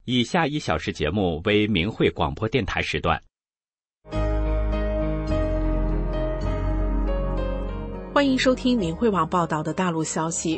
以下1小时节目为明慧广播电台时段。 欢迎收听明慧网报道的大陆消息。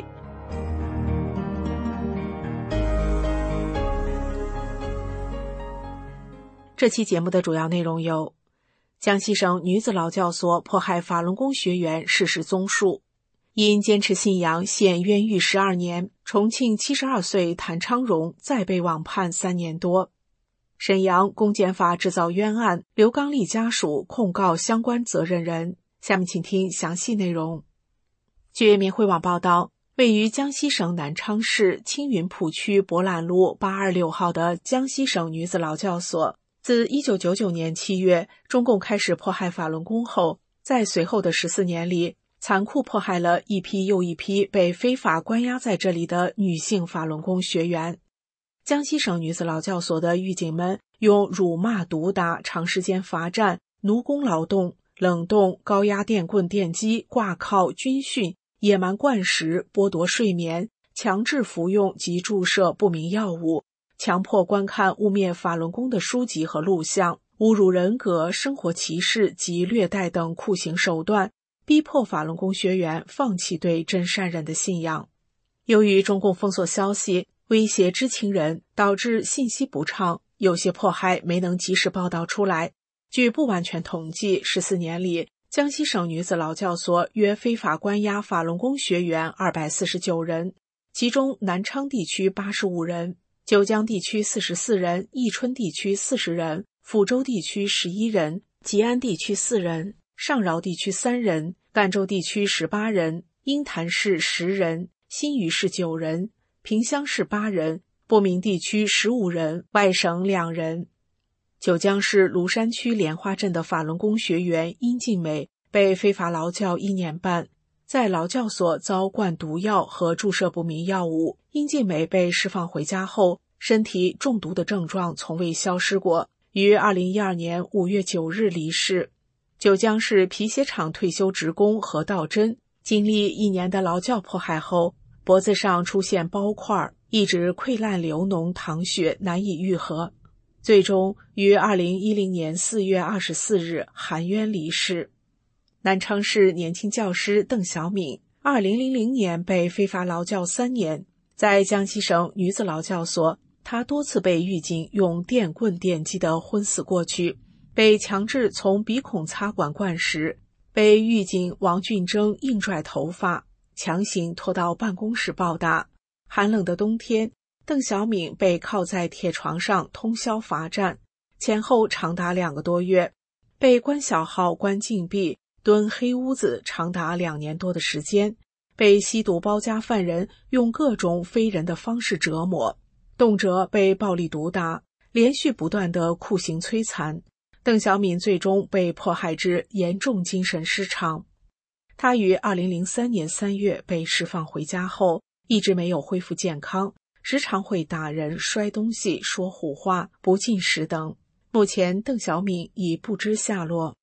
这期节目的主要内容有：江西省女子劳教所迫害法轮功学员事实综述，因坚持信仰现冤狱12年，重庆72岁谭昌荣再被网判3年多。沈阳公检法制造冤案，刘刚利家属控告相关责任人。下面请听详细内容。据明慧网报道，位于江西省南昌市青云浦区博览路826号的江西省女子劳教所，自1999年7月中共开始迫害法轮功后，在随后的14年里，残酷迫害了一批又一批被非法关押在这里的女性法轮功学员。江西省女子劳教所的狱警们用辱骂、毒打、长时间罚站、奴工劳动、冷冻、高压电棍电击、挂靠、军训、野蛮灌食、剥夺睡眠、强制服用及注射不明药物，强迫观看污蔑法轮功的书籍和录像，侮辱人格、生活歧视及虐待等酷刑手段，逼迫法轮功学员放弃对真善忍的信仰。由于中共封锁消息，威胁知情人，导致信息不畅，有些迫害没能及时报道出来。据不完全统计，14年里，江西省女子劳教所约非法关押法轮功学员249人，其中南昌地区85人，九江地区44人，宜春地区40人，抚州地区11人，吉安地区4人，上饶地区3人，赣州地区18人，鹰潭市10人，新余市9人，萍乡市8人，播明地区15人，外省2人。九江市庐山区莲花镇的法轮功学员殷静美被非法劳教1年半，在劳教所遭灌毒药和注射不明药物。殷静美被释放回家后，身体中毒的症状从未消失过，于2012年5月9日离世。九江市皮鞋厂退休职工何道珍经历1年的劳教迫害后，脖子上出现包块，一直溃烂流脓淌血，难以愈合，最终于2010年4月24日含冤离世。南昌市年轻教师邓小敏2000年被非法劳教3年，在江西省女子劳教所，她多次被狱警用电棍电击的昏死过去，被强制从鼻孔插管灌食，被狱警王俊征硬拽头发，强行拖到办公室暴打。寒冷的冬天，邓小敏被靠在铁床上通宵罚站，前后长达2个多月，被关小号、关禁闭、蹲黑屋子长达2年多的时间，被吸毒包夹犯人用各种非人的方式折磨，动辄被暴力毒打，连续不断的酷刑摧残。邓小敏最终被迫害至严重精神失常。她于2003年3月被释放回家后，一直没有恢复健康，时常会打人、摔东西、说胡话、不进食等。目前邓小敏已不知下落。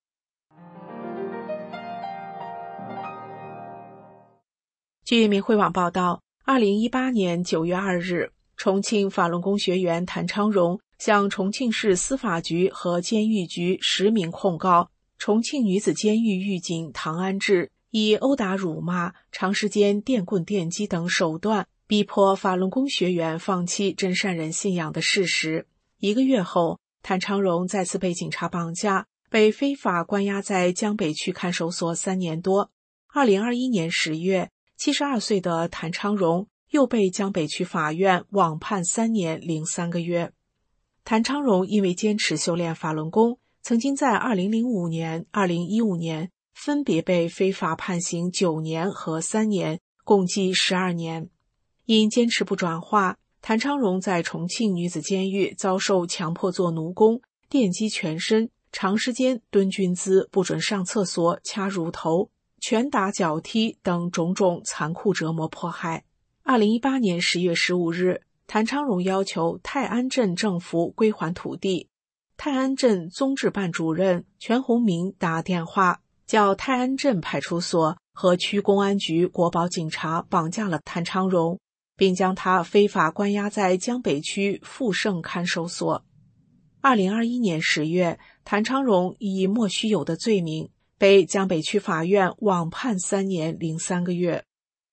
据明慧网报道，2018年9月2日，重庆法轮功学员谭昌荣向重庆市司法局和监狱局实名控告重庆女子监狱狱警唐安志以殴打、辱骂、长时间电棍电击等手段逼迫法轮功学员放弃真善忍信仰的事实。1个月后，谭昌荣再次被警察绑架，被非法关押在江北区看守所3年多。2021年10月，72岁的谭昌荣又被江北区法院网判3年零3个月。谭昌荣因为坚持修炼法轮功，曾经在2005年、2015年分别被非法判刑9年和3年，共计12年。因坚持不转化，谭昌荣在重庆女子监狱遭受强迫做奴工、电击全身、长时间蹲军姿、不准上厕所、掐乳头、拳打脚踢等种种残酷折磨迫害。2018年10月15日，谭昌荣要求泰安镇政府归还土地。泰安镇综治办主任全洪明打电话叫泰安镇派出所和区公安局国保警察绑架了谭昌荣， 并将他非法关押在江北区富盛看守所。2021年10月，谭昌荣以莫须有的罪名被江北区法院网判3年零3个月。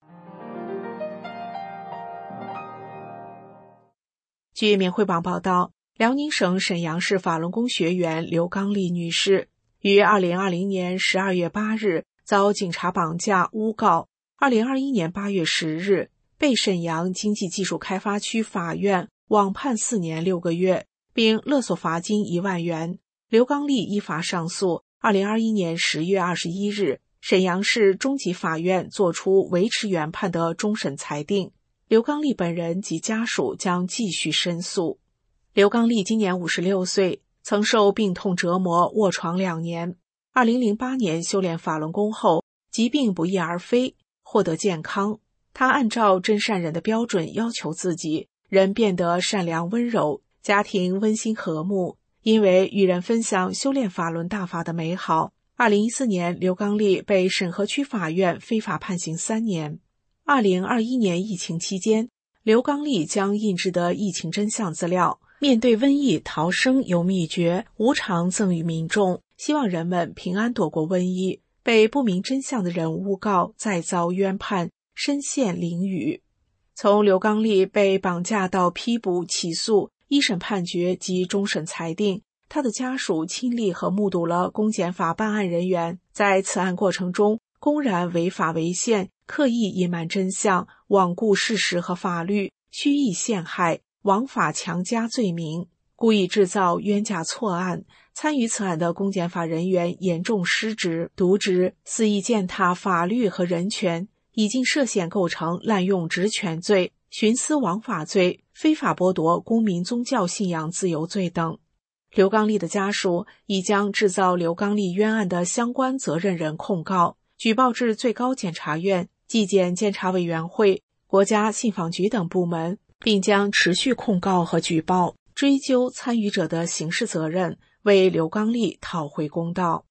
据免会网报道，辽宁省沈阳市法轮功学员刘刚丽女士于2020年12月8日遭警察绑架诬告，2021年8月10日被沈阳经济技术开发区法院网判4年6个月，并勒索罚金1万元。刘刚丽依法上诉。2021年10月21日，沈阳市中级法院作出维持原判的终审裁定。刘刚丽本人及家属将继续申诉。刘刚丽今年56岁，曾受病痛折磨卧床2年。2008年修炼法轮功后，疾病不翼而飞，获得健康。他按照真善人的标准要求自己，人变得善良温柔，家庭温馨和睦。因为与人分享修炼法轮大法的美好，2014年刘刚丽被沈河区法院非法判刑3年。2021年疫情期间，刘刚丽将印制的疫情真相资料《面对瘟疫逃生有秘诀》无偿赠予民众，希望人们平安躲过瘟疫。被不明真相的人诬告，再遭冤判，身陷囹圄。从刘刚丽被绑架到批捕、起诉、一审判决及终审裁定，他的家属亲历和目睹了公检法办案人员在此案过程中公然违法违宪，刻意隐瞒真相，罔顾事实和法律，蓄意陷害，枉法强加罪名，故意制造冤假错案。参与此案的公检法人员严重失职、渎职，肆意践踏法律和人权，已经涉嫌构成滥用职权罪、徇私枉法罪、非法剥夺公民宗教信仰自由罪等。刘刚丽的家属已将制造刘刚丽冤案的相关责任人控告，举报至最高检察院、纪检监察委员会、国家信访局等部门，并将持续控告和举报，追究参与者的刑事责任，为刘刚丽讨回公道。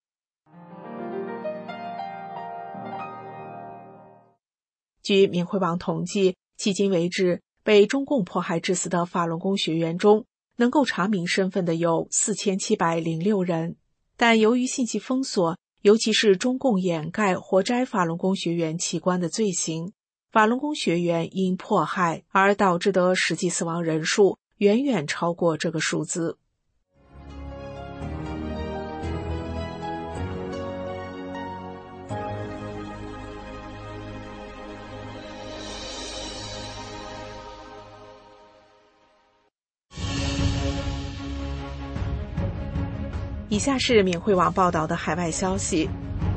据免会网统计，迄今为止，被中共迫害致死的法轮功学员中，能够查明身份的有4706人，但由于信息封锁，尤其是中共掩盖活摘法轮功学员器官的罪行，法轮功学员因迫害而导致的实际死亡人数远远超过这个数字。以下是免会网报道的海外消息，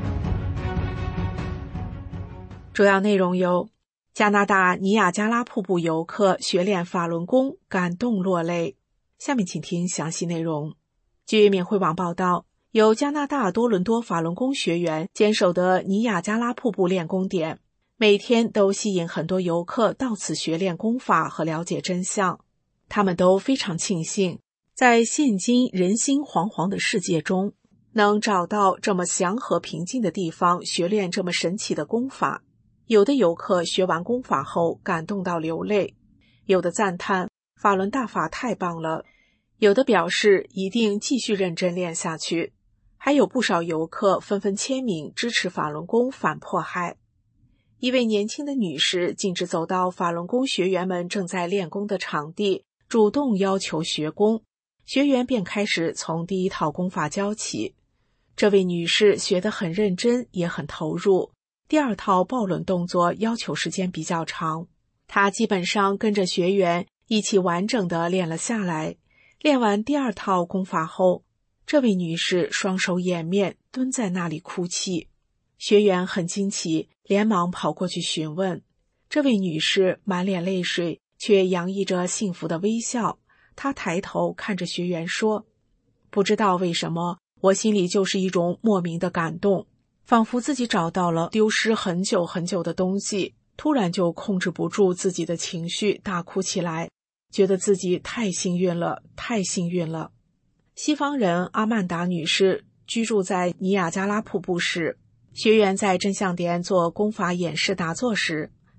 主要内容有：加拿大尼亚加拉瀑布游客学练法轮功感动落泪。下面请听详细内容。据免会网报道，由加拿大多伦多法轮功学员坚守的尼亚加拉瀑布练功点，每天都吸引很多游客到此学练功法和了解真相。他们都非常庆幸，在现今人心惶惶的世界中，能找到这么祥和平静的地方学练这么神奇的功法。有的游客学完功法后感动到流泪，有的赞叹法轮大法太棒了，有的表示一定继续认真练下去，还有不少游客纷纷签名支持法轮功反迫害。一位年轻的女士径直走到法轮功学员们正在练功的场地，主动要求学功，学员便开始从第一套功法教起。这位女士学得很认真，也很投入。第二套抱卵动作要求时间比较长，她基本上跟着学员一起完整的练了下来。练完第二套功法后，这位女士双手掩面，蹲在那里哭泣。学员很惊奇，连忙跑过去询问。这位女士满脸泪水，却洋溢着幸福的微笑。她抬头看着学员说：“不知道为什么，我心里就是一种莫名的感动，仿佛自己找到了丢失很久很久的东西，突然就控制不住自己的情绪，大哭起来，觉得自己太幸运了，太幸运了。”西方人阿曼达女士居住在尼亚加拉瀑布时，学员在真相点做功法演示打坐时，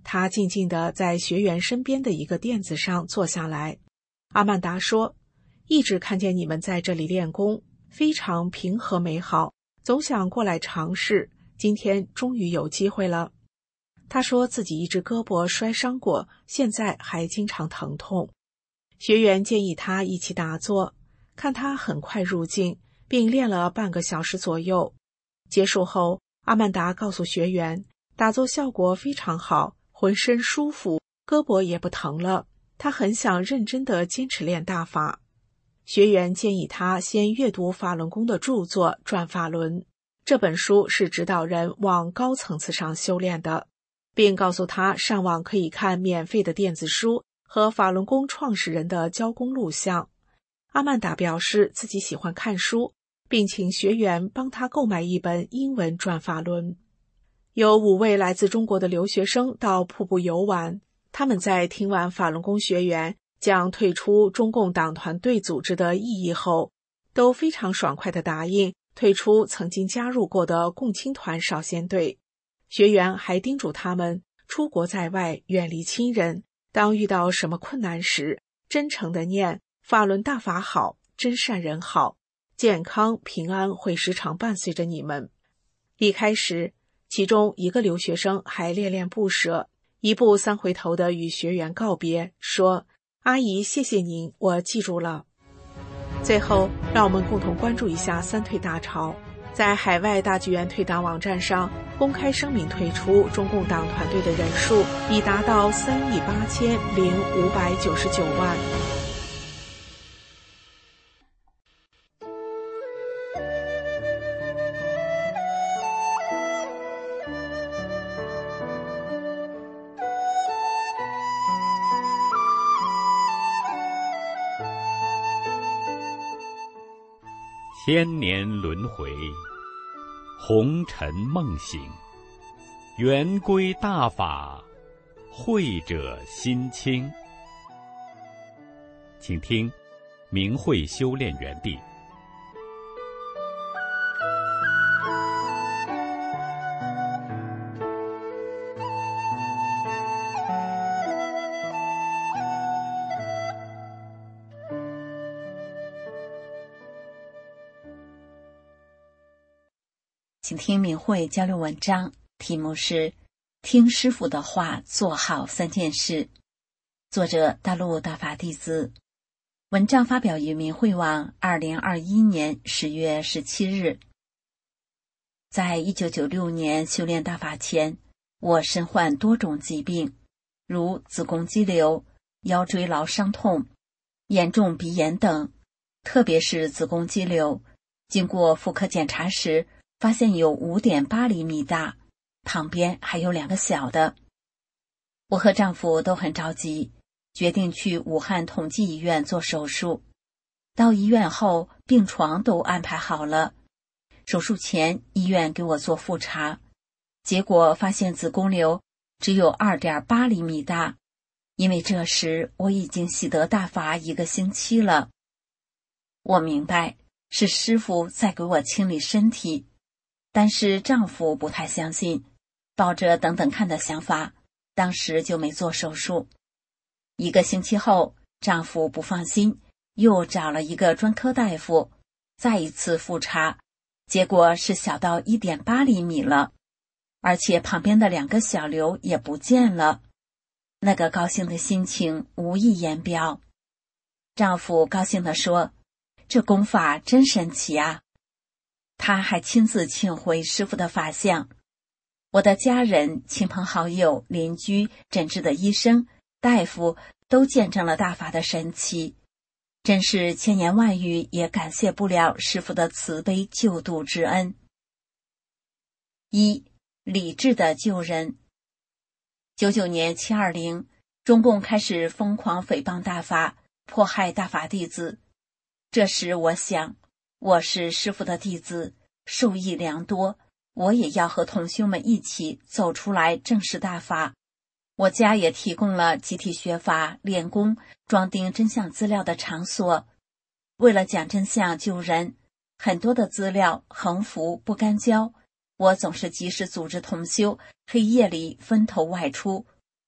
他静静地在学员身边的一个垫子上坐下来。阿曼达说，一直看见你们在这里练功，非常平和美好，总想过来尝试，今天终于有机会了。他说自己一只胳膊摔伤过，现在还经常疼痛。学员建议他一起打坐，看他很快入静，并练了半个小时左右。结束后，阿曼达告诉学员，打坐效果非常好，浑身舒服，胳膊也不疼了。他很想认真地坚持练大法。学员建议他先阅读法轮功的著作《转法轮》，这本书是指导人往高层次上修炼的，并告诉他上网可以看免费的电子书和法轮功创始人的教功录像。阿曼达表示自己喜欢看书，并请学员帮他购买一本英文《转法轮》。有5位来自中国的留学生到瀑布游玩，他们在听完法轮功学员讲退出中共党团队组织的意义后，都非常爽快地答应退出曾经加入过的共青团少先队。学员还叮嘱他们出国在外，远离亲人，当遇到什么困难时，真诚地念法轮大法好，真善人好，健康平安会时常伴随着你们。离开时，其中一个留学生还恋恋不舍，一步3回头地与学员告别，说：阿姨，谢谢您，我记住了。最后，让我们共同关注一下3退大潮。在海外大剧院退党网站上公开声明退出中共党团队的人数已达到38599万。 千年轮回，红尘梦醒，圆归大法，慧者心清。请听明慧修炼园地。 请听明慧交流文章，题目是听师父的话，做好3件事。作者大陆大法弟子。文章发表于明慧网2021年10月17日。在1996年修炼大法前，我身患多种疾病，如子宫肌瘤、腰椎劳伤痛、严重鼻炎等，特别是子宫肌瘤，经过妇科检查时发现有 5.8 厘米大，旁边还有2个小的。我和丈夫都很着急，决定去武汉同济医院做手术。到医院后，病床都安排好了。手术前，医院给我做复查，结果发现子宫瘤只有 2.8 厘米大，因为这时我已经习得大法1个星期了。我明白是师父在给我清理身体，但是丈夫不太相信，抱着等等看的想法，当时就没做手术。1个星期后，丈夫不放心，又找了一个专科大夫，再一次复查，结果是小到 1.8 厘米了，而且旁边的2个小瘤也不见了。那个高兴的心情无以言表。丈夫高兴地说，这功法真神奇啊。他还亲自请回师父的法相。我的家人、亲朋好友、邻居、诊治的医生、大夫都见证了大法的神奇，真是千言万语也感谢不了师父的慈悲救度之恩。1. 理智的救人。99年720，中共开始疯狂诽谤大法，迫害大法弟子。这时我想，我是师父的弟子，受益良多，我也要和同修们一起走出来正视大法。我家也提供了集体学法、练功、装订真相资料的场所。为了讲真相救人，很多的资料横幅不干交，我总是及时组织同修黑夜里分头外出，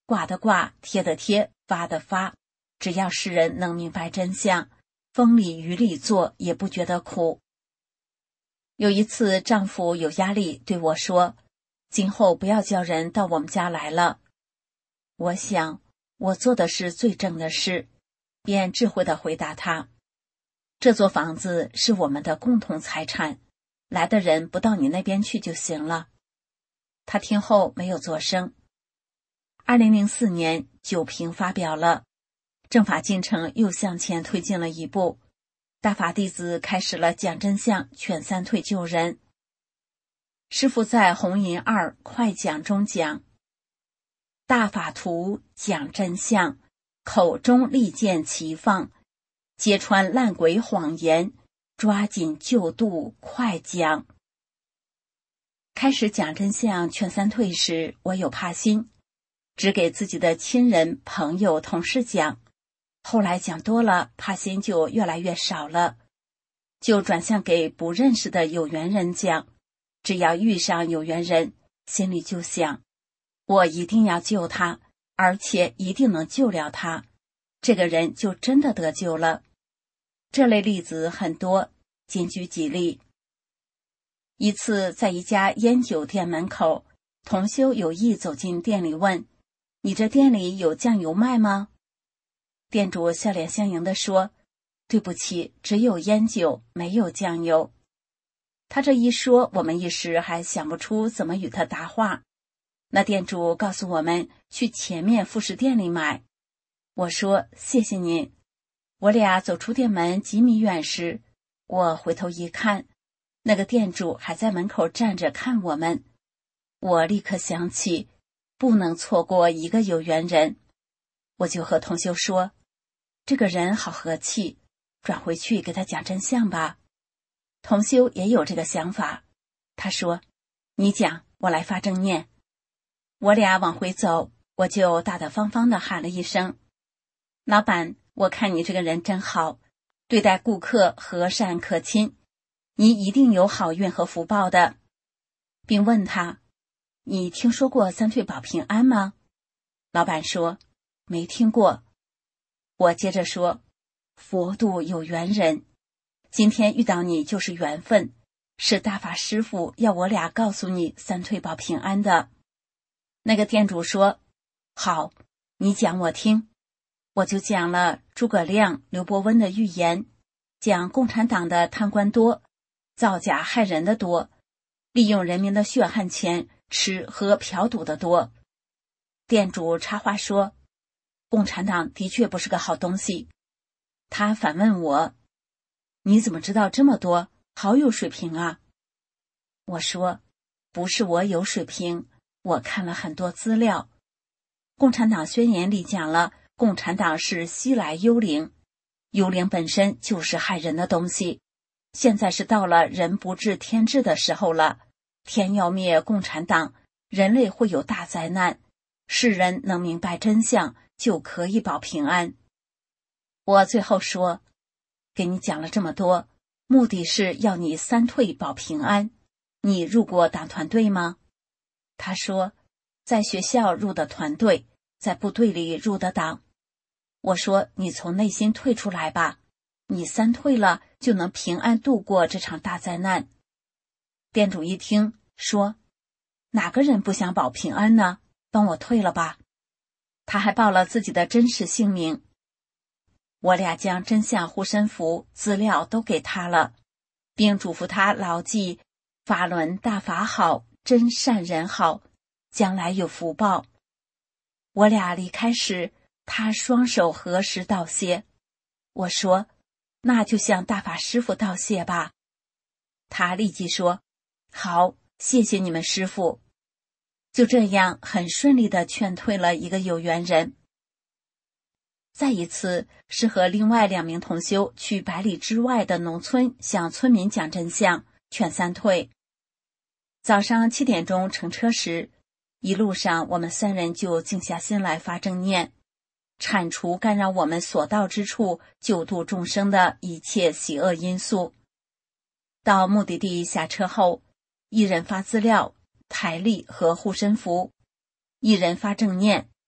挂的挂，贴的贴，发的发，只要世人能明白真相，风里雨里做也不觉得苦。有一次丈夫有压力对我说，今后不要叫人到我们家来了。我想我做的是最正的事，便智慧地回答他，这座房子是我们的共同财产，来的人不到你那边去就行了。他听后没有作声。2004年九评发表了，政法进程又向前推进了一步，大法弟子开始了讲真相劝三退救人。师父在红银2快讲中讲，大法图讲真相，口中利剑齐放，揭穿烂鬼谎言，抓紧救度快讲。开始讲真相劝三退时，我有怕心，只给自己的亲人、朋友、同事讲，后来讲多了，怕心就越来越少了，就转向给不认识的有缘人讲。只要遇上有缘人，心里就想，我一定要救他，而且一定能救了他，这个人就真的得救了。这类例子很多，仅举几例。一次在一家烟酒店门口，同修有意走进店里问，你这店里有酱油卖吗？店主笑脸相迎地说，对不起，只有烟酒，没有酱油。他这一说，我们一时还想不出怎么与他答话。那店主告诉我们去前面副食店里买。我说谢谢您。我俩走出店门几米远时，我回头一看，那个店主还在门口站着看我们。我立刻想起不能错过一个有缘人，我就和同修说，这个人好和气，转回去给他讲真相吧。同修也有这个想法，他说，你讲，我来发正念。我俩往回走，我就大大方方地喊了一声，老板，我看你这个人真好，对待顾客和善可亲，你一定有好运和福报的，并问他，你听说过三退保平安吗？老板说，没听过。我接着说，佛度有缘人，今天遇到你就是缘分，是大法师父要我俩告诉你三退保平安的。那个店主说，好，你讲我听。我就讲了诸葛亮、刘伯温的预言，讲共产党的贪官多，造假害人的多，利用人民的血汗钱吃喝嫖赌的多。店主插话说，共产党的确不是个好东西。他反问我，你怎么知道这么多？好有水平啊。我说，不是我有水平，我看了很多资料。共产党宣言里讲了，共产党是西来幽灵，幽灵本身就是害人的东西。现在是到了人不治天治的时候了，天要灭共产党，人类会有大灾难，世人能明白真相，就可以保平安。我最后说，给你讲了这么多，目的是要你三退保平安。你入过党团队吗？他说，在学校入的团队，在部队里入的党。我说，你从内心退出来吧，你三退了，就能平安度过这场大灾难。店主一听说，哪个人不想保平安呢？帮我退了吧。他还报了自己的真实姓名。我俩将真相护身符资料都给他了，并嘱咐他牢记法轮大法好，真善人好，将来有福报。我俩离开时，他双手合十道谢。我说，那就向大法师父道谢吧。他立即说，好，谢谢你们师父。就这样很顺利地劝退了一个有缘人。再一次是和另外2名同修去100里之外的农村向村民讲真相，劝三退。早上7点钟乘车时，一路上我们3人就静下心来发正念，铲除干扰我们所到之处救度众生的一切喜恶因素。到目的地下车后，一人发资料、台历和护身符，一人发正念，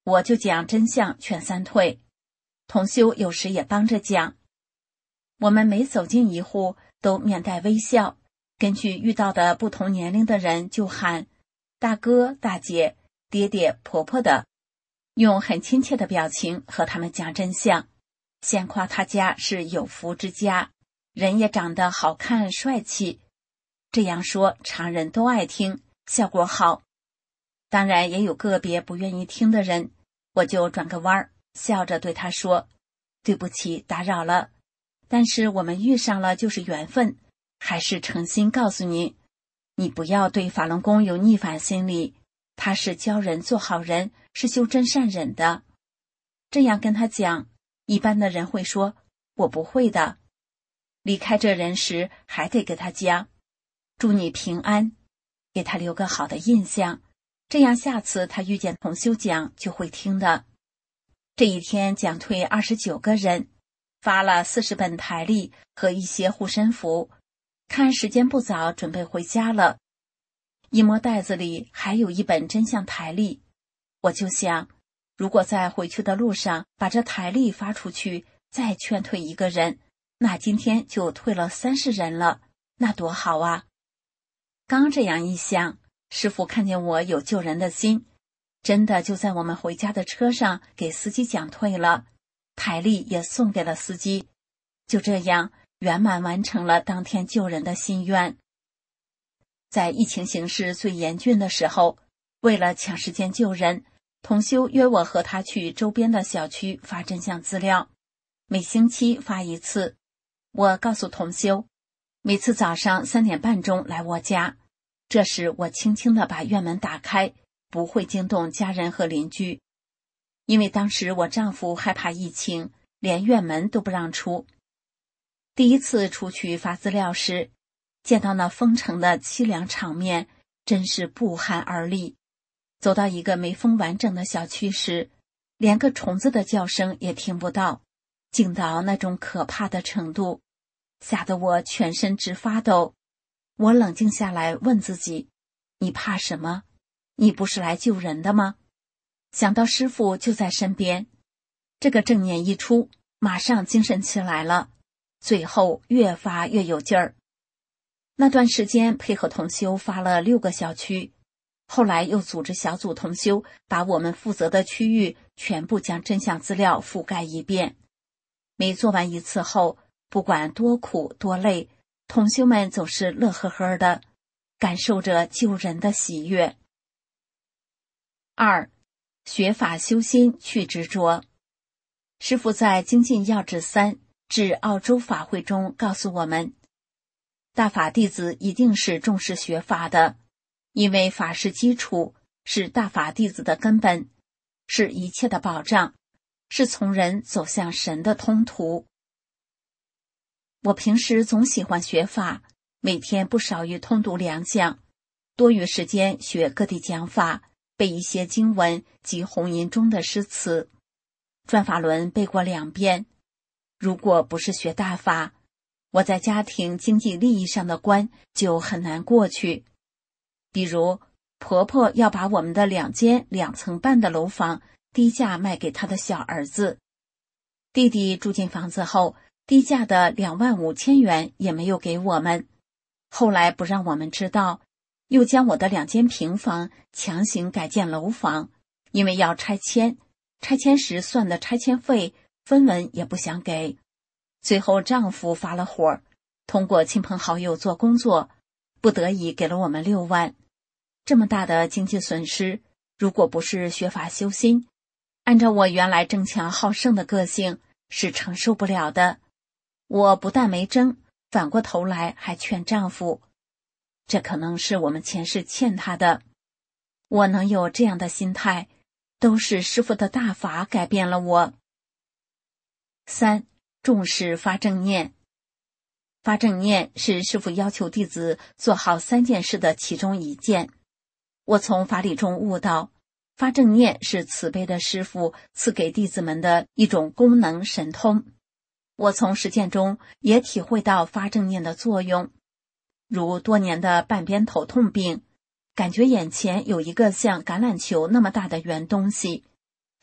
我就讲真相劝三退，同修有时也帮着讲。我们每走进一户都面带微笑，根据遇到的不同年龄的人就喊大哥、大姐、爹爹、婆婆的，用很亲切的表情和他们讲真相，先夸他家是有福之家，人也长得好看帅气，这样说常人都爱听，效果好。当然也有个别不愿意听的人，我就转个弯儿，笑着对他说，对不起打扰了，但是我们遇上了就是缘分，还是诚心告诉你，你不要对法轮功有逆反心理，他是教人做好人，是修真善忍的。这样跟他讲，一般的人会说，我不会的。离开这人时还得给他讲，祝你平安，给他留个好的印象，这样下次他遇见同修讲就会听的。这一天讲退29个人，发了40本台历和一些护身符，看时间不早，准备回家了。一摸袋子里还有一本真相台历，我就想，如果在回去的路上把这台历发出去，再劝退一个人，那今天就退了30人了，那多好啊！刚这样一想，师父看见我有救人的心，真的就在我们回家的车上给司机讲退了，台历也送给了司机，就这样圆满完成了当天救人的心愿。在疫情形势最严峻的时候，为了抢时间救人，同修约我和他去周边的小区发真相资料，每星期发一次。我告诉同修，每次早上3点半钟来我家，这时我轻轻地把院门打开，不会惊动家人和邻居。因为当时我丈夫害怕疫情，连院门都不让出。第一次出去发资料时，见到那封城的凄凉场面，真是不寒而栗。走到一个没封完整的小区时，连个虫子的叫声也听不到，静到那种可怕的程度，吓得我全身直发抖。我冷静下来问自己，你怕什么？你不是来救人的吗？想到师父就在身边，这个正念一出，马上精神起来了，最后越发越有劲儿。那段时间配合同修发了6个小区，后来又组织小组同修，把我们负责的区域全部将真相资料覆盖一遍。每做完一次后，不管多苦多累，同修们总是乐呵呵的，感受着救人的喜悦。2. 学法修心去执着。师父在精进要旨3至澳洲法会中告诉我们，大法弟子一定是重视学法的，因为法是基础，是大法弟子的根本，是一切的保障，是从人走向神的通途。我平时总喜欢学法，每天不少于通读2讲，多余时间学各地讲法，背一些经文及弘音中的诗词。转法轮背过2遍。如果不是学大法，我在家庭经济利益上的关就很难过去。比如婆婆要把我们的2间2层半的楼房低价卖给她的小儿子，弟弟住进房子后，低价的25000元也没有给我们，后来不让我们知道，又将我的2间平房强行改建楼房，因为要拆迁，拆迁时算的拆迁费分文也不想给。最后丈夫发了火，通过亲朋好友做工作，不得已给了我们6万。这么大的经济损失，如果不是学法修心，按照我原来争强好胜的个性，是承受不了的。我不但没争，反过头来还劝丈夫，这可能是我们前世欠他的。我能有这样的心态，都是师父的大法改变了我。3. 重视发正念。发正念是师父要求弟子做好3件事的其中1件。我从法理中悟到，发正念是慈悲的师父赐给弟子们的一种功能神通。我从实践中也体会到发正念的作用，如多年的半边头痛病，感觉眼前有一个像橄榄球那么大的圆东西，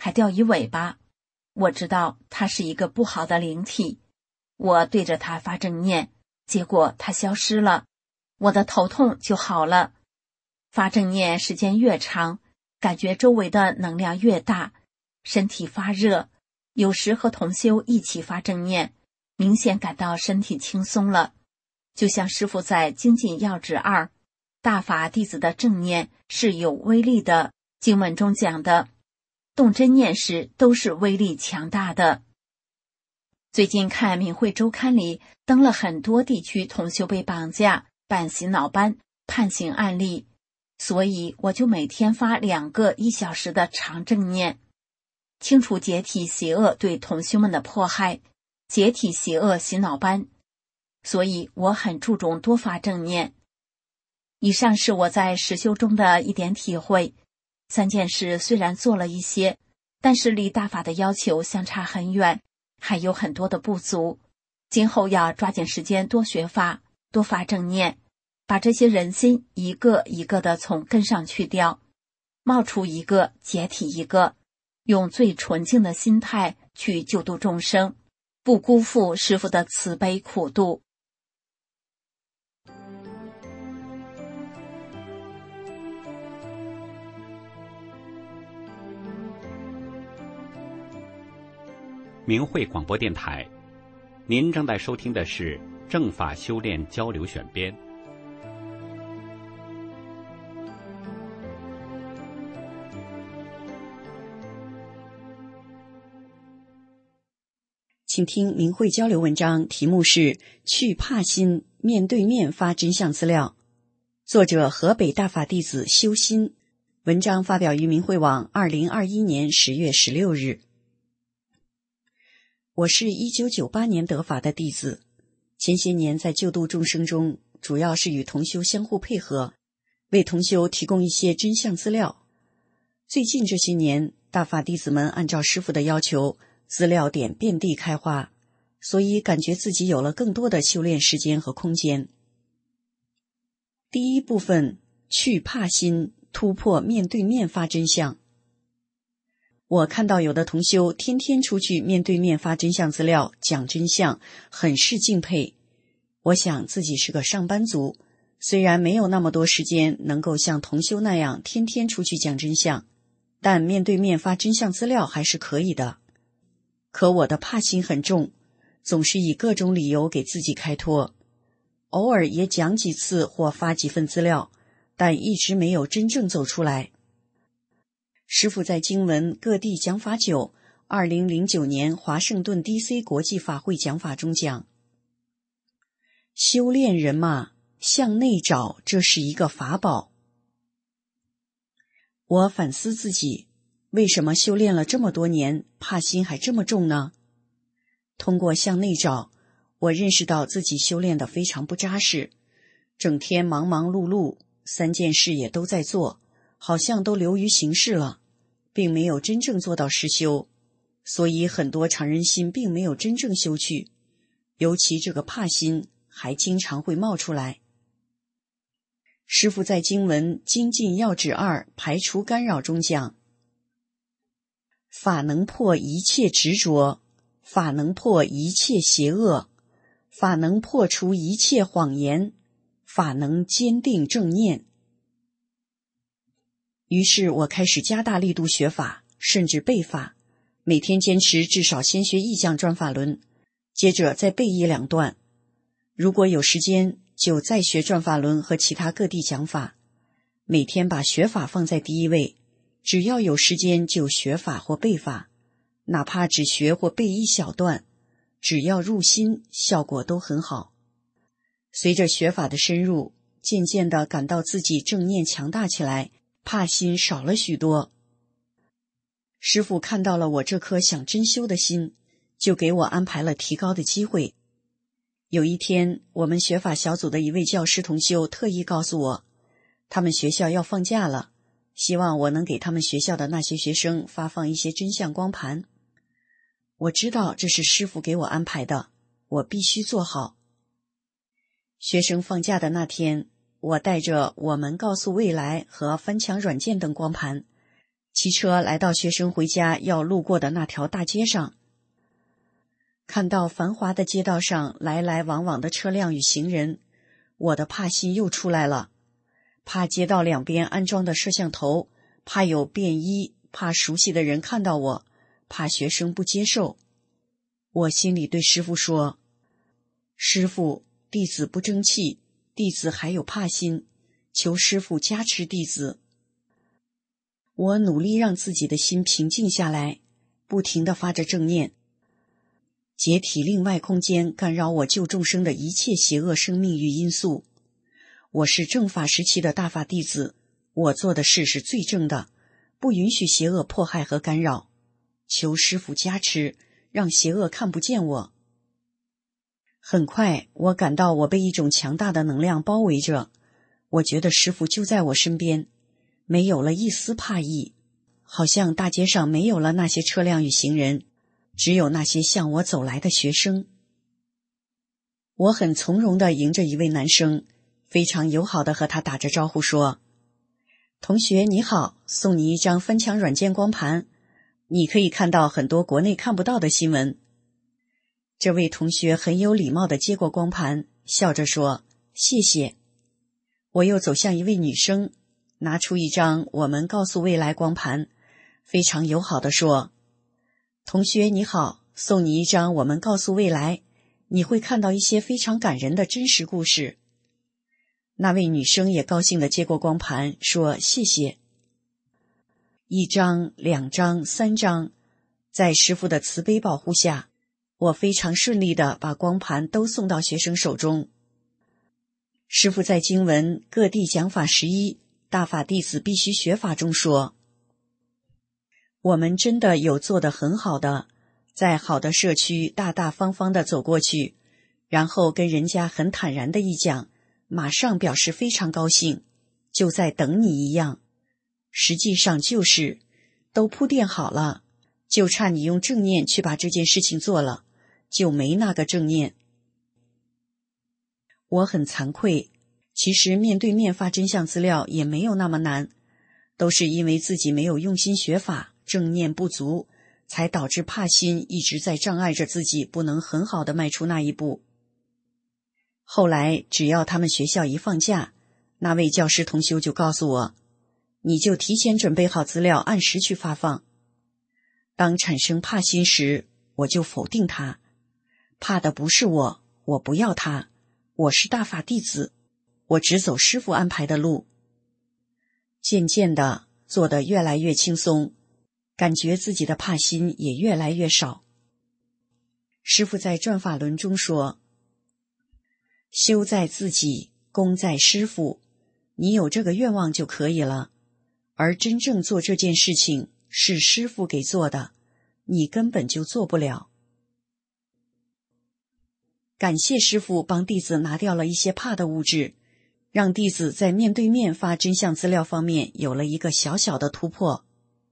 还掉一尾巴。我知道它是一个不好的灵体，我对着它发正念，结果它消失了，我的头痛就好了。发正念时间越长，感觉周围的能量越大，身体发热，有时和同修一起发正念，明显感到身体轻松了。就像师父在精进要旨2大法弟子的正念是有威力的经文中讲的，动真念时都是威力强大的。最近看明慧周刊里登了很多地区同修被绑架、办洗脑班、判刑案例，所以我就每天发2个1小时的长正念，清除解体邪恶对同修们的迫害，解体邪恶洗脑班。所以我很注重多发正念。以上是我在实修中的一点体会。3件事虽然做了一些，但是离大法的要求相差很远，还有很多的不足。今后要抓紧时间多学法，多发正念，把这些人心一个一个的从根上去掉，冒出一个解体一个，用最纯净的心态去救度众生，不辜负师父的慈悲苦度。 明慧广播电台，您正在收听的是正法修炼交流选编。 请听明慧交流文章，题目是去怕心，面对面发真相资料，作者河北大法弟子修心，文章发表于明慧网2021年10月16日。我是1998年得法的弟子，前些年在救度众生中，主要是与同修相互配合，为同修提供一些真相资料。最近这些年，大法弟子们按照师父的要求，资料点遍地开花，所以感觉自己有了更多的修炼时间和空间。第一部分，去怕心，突破面对面发真相。我看到有的同修天天出去面对面发真相资料，讲真相，很是敬佩。我想自己是个上班族，虽然没有那么多时间能够像同修那样天天出去讲真相，但面对面发真相资料还是可以的。可我的怕心很重，总是以各种理由给自己开脱，偶尔也讲几次或发几份资料，但一直没有真正走出来。师父在经文各地讲法9 2009年华盛顿 DC 国际法会讲法中讲，修炼人嘛，向内找，这是一个法宝。我反思自己，为什么修炼了这么多年，怕心还这么重呢？通过向内找，我认识到自己修炼得非常不扎实，整天忙忙碌碌，3件事也都在做，好像都流于形式了，并没有真正做到实修，所以很多常人心并没有真正修去，尤其这个怕心还经常会冒出来。师父在经文精进要旨2排除干扰中讲，法能破一切执着，法能破一切邪恶，法能破除一切谎言，法能坚定正念。于是我开始加大力度学法，甚至背法，每天坚持至少先学一讲转法轮，接着再背1-2段，如果有时间就再学转法轮和其他各地讲法，每天把学法放在第一位，只要有时间就学法或背法，哪怕只学或背一小段，只要入心，效果都很好。随着学法的深入，渐渐地感到自己正念强大起来，怕心少了许多。师父看到了我这颗想真修的心，就给我安排了提高的机会。有一天，我们学法小组的一位教师同修特意告诉我，他们学校要放假了，希望我能给他们学校的那些学生发放一些真相光盘。我知道这是师父给我安排的，我必须做好。学生放假的那天，我带着我们告诉未来和翻墙软件等光盘， 骑车来到学生回家要路过的那条大街上，看到繁华的街道上来来往往的车辆与行人，我的怕心又出来了，怕街道两边安装的摄像头，怕有便衣，怕熟悉的人看到我，怕学生不接受。我心里对师父说，师父，弟子不争气，弟子还有怕心，求师父加持弟子。我努力让自己的心平静下来，不停地发着正念，解体另外空间干扰我救众生的一切邪恶生命与因素。我是正法时期的大法弟子，我做的事是最正的，不允许邪恶迫害和干扰，求师父加持，让邪恶看不见我。很快，我感到我被一种强大的能量包围着，我觉得师父就在我身边，没有了一丝怕意，好像大街上没有了那些车辆与行人，只有那些向我走来的学生。我很从容地迎着一位男生，非常友好地和他打着招呼说，同学你好，送你一张翻墙软件光盘，你可以看到很多国内看不到的新闻。这位同学很有礼貌地接过光盘，笑着说，谢谢。我又走向一位女生，拿出一张我们告诉未来光盘，非常友好地说，同学你好，送你一张我们告诉未来，你会看到一些非常感人的真实故事。那位女生也高兴地接过光盘，说谢谢。1张、2张、3张，在师父的慈悲保护下，我非常顺利地把光盘都送到学生手中。师父在经文各地讲法11大法弟子必须学法中说，我们真的有做得很好的，在好的社区大大方方地走过去，然后跟人家很坦然地一讲，马上表示非常高兴，就在等你一样。实际上就是都铺垫好了，就差你用正念去把这件事情做了，就没那个正念。我很惭愧，其实面对面发真相资料也没有那么难，都是因为自己没有用心学法，正念不足，才导致怕心一直在障碍着自己，不能很好的迈出那一步。后来只要他们学校一放假，那位教师同修就告诉我，你就提前准备好资料，按时去发放。当产生怕心时，我就否定他，怕的不是我，我不要他，我是大法弟子，我只走师父安排的路。渐渐的做得越来越轻松，感觉自己的怕心也越来越少。师父在转法轮中说，修在自己，功在师父，你有这个愿望就可以了，而真正做这件事情是师父给做的，你根本就做不了。感谢师父帮弟子拿掉了一些怕的物质，让弟子在面对面发真相资料方面有了一个小小的突破。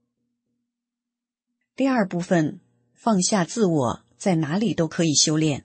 第二部分，放下自我，在哪里都可以修炼。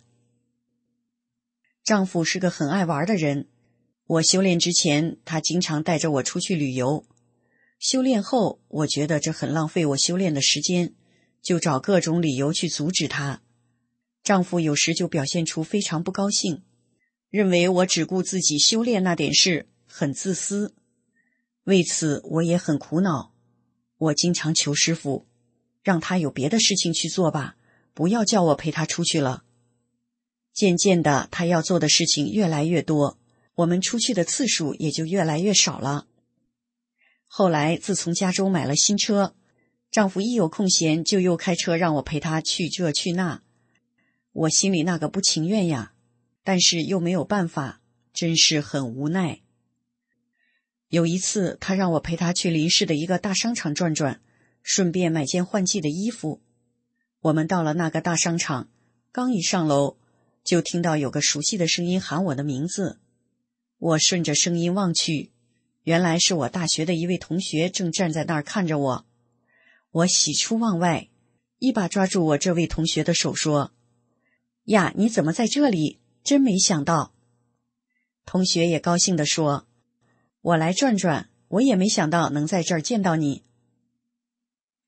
丈夫是个很爱玩的人，我修炼之前，他经常带着我出去旅游。修炼后，我觉得这很浪费我修炼的时间，就找各种理由去阻止他。丈夫有时就表现出非常不高兴，认为我只顾自己修炼那点事，很自私。为此我也很苦恼，我经常求师父，让他有别的事情去做吧，不要叫我陪他出去了。渐渐的，他要做的事情越来越多，我们出去的次数也就越来越少了。后来自从加州买了新车，丈夫一有空闲就又开车让我陪他去这去那，我心里那个不情愿呀，但是又没有办法，真是很无奈。有一次他让我陪他去邻市的一个大商场转转，顺便买件换季的衣服。我们到了那个大商场，刚一上楼就听到有个熟悉的声音喊我的名字。我顺着声音望去，原来是我大学的一位同学正站在那儿看着我。我喜出望外，一把抓住我这位同学的手说，呀，你怎么在这里？真没想到。同学也高兴地说，我来转转，我也没想到能在这儿见到你。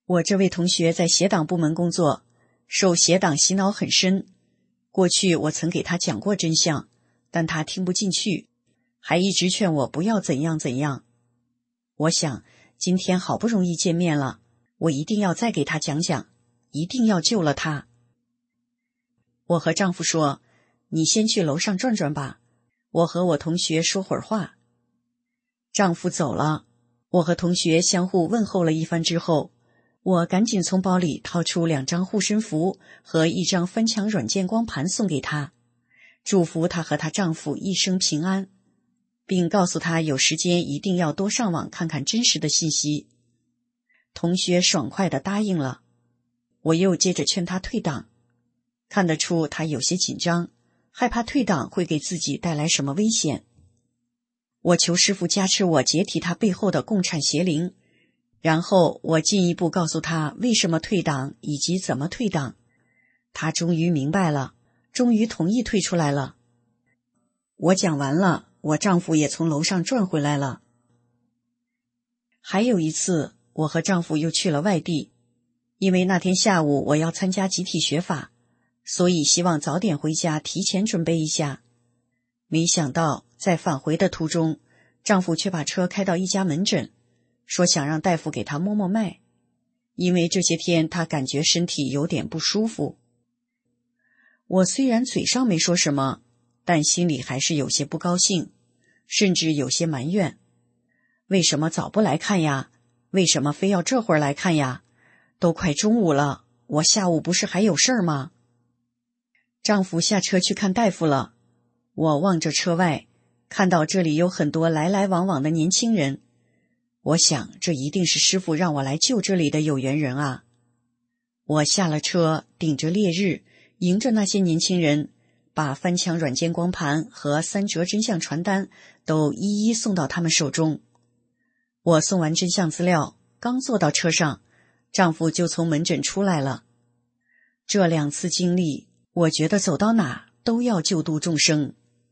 我这位同学在协党部门工作，受协党洗脑很深。过去我曾给他讲过真相，但他听不进去，还一直劝我不要怎样怎样。我想，今天好不容易见面了，我一定要再给他讲讲，一定要救了他。我和丈夫说，你先去楼上转转吧，我和我同学说会儿话。丈夫走了，我和同学相互问候了一番之后，我赶紧从包里掏出2张护身符和1张翻墙软件光盘送给她，祝福她和她丈夫一生平安，并告诉她有时间一定要多上网看看真实的信息。同学爽快地答应了。我又接着劝她退党，看得出她有些紧张，害怕退党会给自己带来什么危险。我求师父加持我解体他背后的共产邪灵，然后我进一步告诉他为什么退党以及怎么退党。他终于明白了，终于同意退出来了。我讲完了，我丈夫也从楼上转回来了。还有一次，我和丈夫又去了外地，因为那天下午我要参加集体学法，所以希望早点回家提前准备一下。没想到在返回的途中，丈夫却把车开到一家门诊，说想让大夫给他摸摸脉，因为这些天他感觉身体有点不舒服。我虽然嘴上没说什么，但心里还是有些不高兴，甚至有些埋怨。为什么早不来看呀？为什么非要这会儿来看呀？都快中午了，我下午不是还有事儿吗？丈夫下车去看大夫了。我望着车外，看到这里有很多来来往往的年轻人，我想这一定是师父让我来救这里的有缘人啊。我下了车，顶着烈日，迎着那些年轻人，把翻墙软件光盘和3折真相传单都一一送到他们手中。我送完真相资料，刚坐到车上，丈夫就从门诊出来了。这2次经历，我觉得走到哪都要救度众生。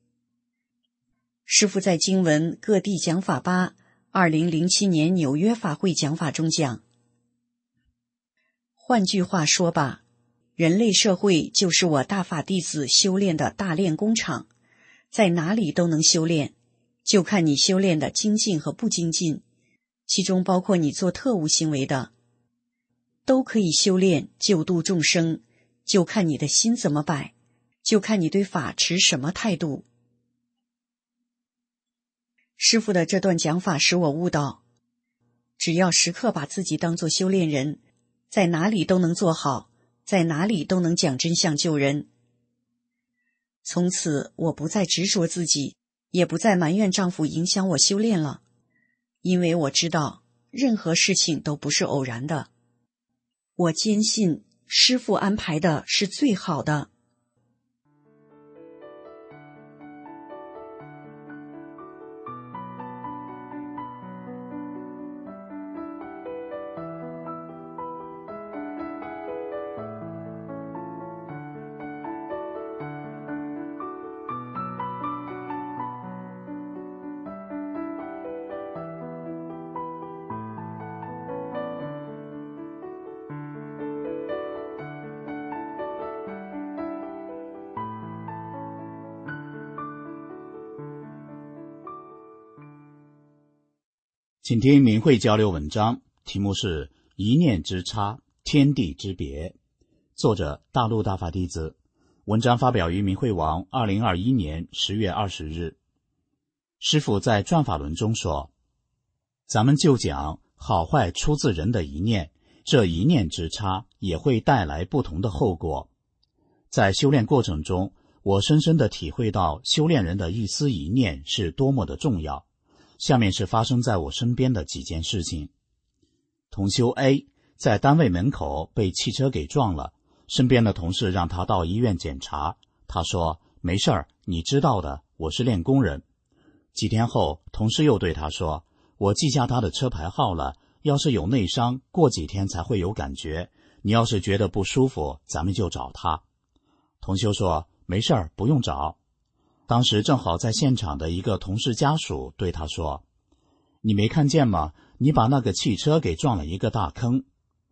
师父在经文各地讲法8 2007年纽约法会讲法中讲，换句话说吧，人类社会就是我大法弟子修炼的大炼工厂，在哪里都能修炼，就看你修炼的精进和不精进，其中包括你做特务行为的，都可以修炼救度众生，就看你的心怎么摆，就看你对法持什么态度。师父的这段讲法使我悟到，只要时刻把自己当作修炼人，在哪里都能做好，在哪里都能讲真相救人。从此我不再执着自己，也不再埋怨丈夫影响我修炼了，因为我知道任何事情都不是偶然的，我坚信师父安排的是最好的。 请听明慧交流文章，题目是一念之差，天地之别，作者大陆大法弟子，文章发表于明慧网2021年10月20日。师父在转法轮中说，咱们就讲好坏出自人的一念，这一念之差也会带来不同的后果。在修炼过程中，我深深地体会到修炼人的一丝一念是多么的重要。下面是发生在我身边的几件事情。同修 A 在单位门口被汽车给撞了，身边的同事让他到医院检查，他说没事儿，你知道的，我是练功人。几天后，同事又对他说，我记下他的车牌号了，要是有内伤，过几天才会有感觉，你要是觉得不舒服，咱们就找他。同修说没事儿，不用找。当时正好在现场的一个同事家属对他说，你没看见吗？你把那个汽车给撞了一个大坑。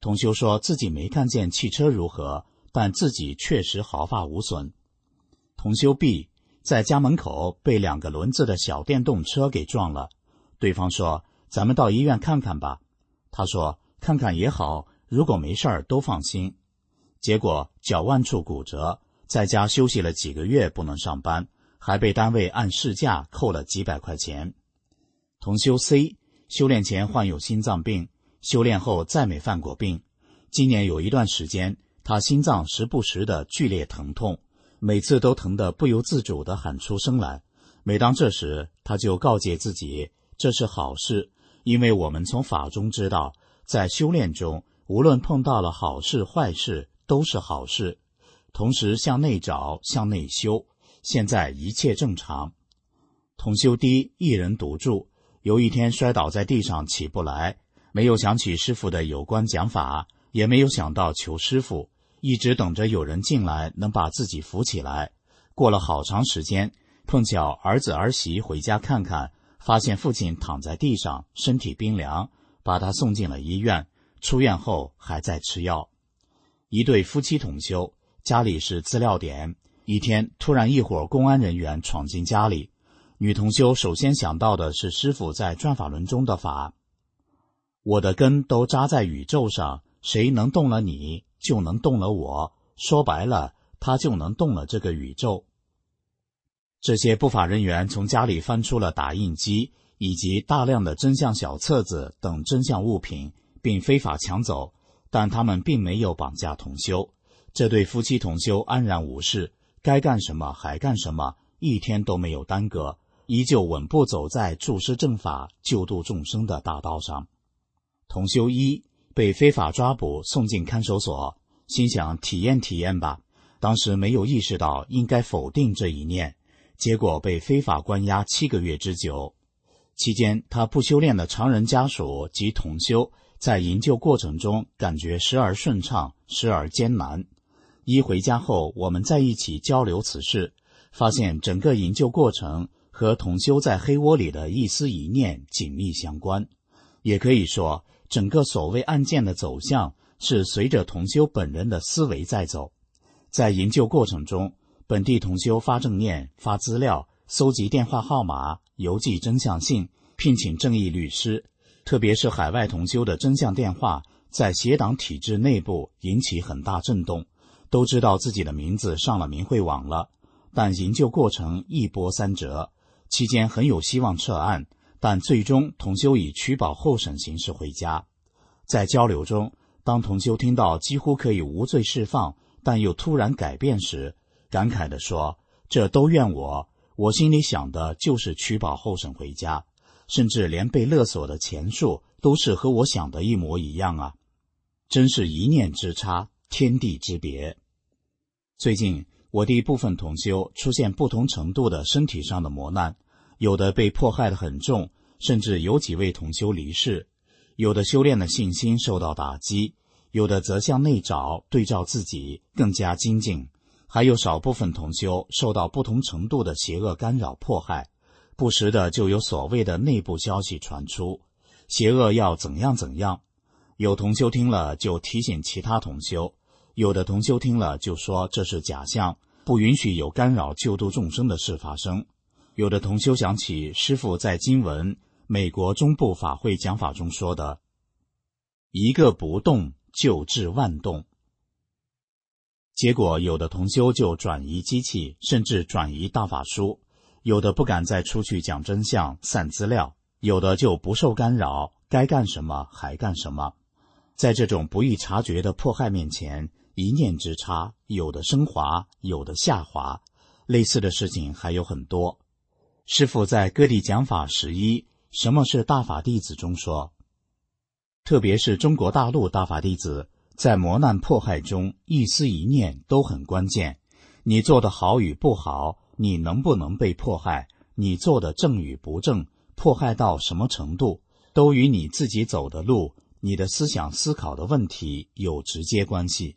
同修说自己没看见汽车如何，但自己确实毫发无损。同修 B 在家门口被2个轮子的小电动车给撞了，对方说咱们到医院看看吧。他说看看也好，如果没事儿都放心。结果脚腕处骨折，在家休息了几个月不能上班，还被单位按事假扣了几百块钱。同修 C 修炼前患有心脏病，修炼后再没犯过病。今年有一段时间，他心脏时不时的剧烈疼痛，每次都疼得不由自主地喊出声来。每当这时，他就告诫自己，这是好事，因为我们从法中知道，在修炼中，无论碰到了好事坏事，都是好事。同时向内找，向内修，现在一切正常。同修 D 一人独住，有一天摔倒在地上起不来，没有想起师父的有关讲法，也没有想到求师父，一直等着有人进来能把自己扶起来。过了好长时间，碰巧儿子儿媳回家看看，发现父亲躺在地上，身体冰凉，把他送进了医院，出院后还在吃药。一对夫妻同修，家里是资料点，一天突然一伙公安人员闯进家里，女同修首先想到的是师父在转法轮中的法，我的根都扎在宇宙上，谁能动了你，就能动了我，说白了，他就能动了这个宇宙。这些不法人员从家里翻出了打印机以及大量的真相小册子等真相物品，并非法抢走，但他们并没有绑架同修。这对夫妻同修安然无事，该干什么还干什么，一天都没有耽搁，依旧稳步走在注师正法、救度众生的大道上。同修1被非法抓捕送进看守所，心想体验体验吧，当时没有意识到应该否定这一念，结果被非法关押7个月之久。期间他不修炼的常人家属及同修在营救过程中感觉时而顺畅，时而艰难。一回家后，我们在一起交流此事，发现整个营救过程和同修在黑窝里的一丝一念紧密相关。也可以说，整个所谓案件的走向是随着同修本人的思维在走。在营救过程中，本地同修发正念、发资料、搜集电话号码、邮寄真相信、聘请正义律师，特别是海外同修的真相电话，在邪党体制内部引起很大震动，都知道自己的名字上了明慧网了。但营救过程一波三折，期间很有希望撤案，但最终同修以取保候审形式回家。在交流中，当同修听到几乎可以无罪释放，但又突然改变时，感慨地说，这都怨我心里想的就是取保候审回家，甚至连被勒索的钱数都是和我想的一模一样啊！真是一念之差，天地之别。最近我的部分同修出现不同程度的身体上的磨难，有的被迫害得很重，甚至有几位同修离世；有的修炼的信心受到打击，有的则向内找，对照自己更加精进。还有少部分同修受到不同程度的邪恶干扰迫害，不时的就有所谓的内部消息传出，邪恶要怎样怎样。有同修听了就提醒其他同修，有的同修听了就说这是假象，不允许有干扰救度众生的事发生。有的同修想起师父在经文美国中部法会讲法中说的，一个不动就治万动。结果有的同修就转移机器，甚至转移大法书，有的不敢再出去讲真相散资料，有的就不受干扰，该干什么还干什么。在这种不易察觉的迫害面前，一念之差，有的升华，有的下滑。类似的事情还有很多。师父在各地讲法11什么是大法弟子中说，特别是中国大陆大法弟子在磨难迫害中，一丝一念都很关键。你做的好与不好，你能不能被迫害，你做的正与不正，迫害到什么程度，都与你自己走的路，你的思想思考的问题有直接关系。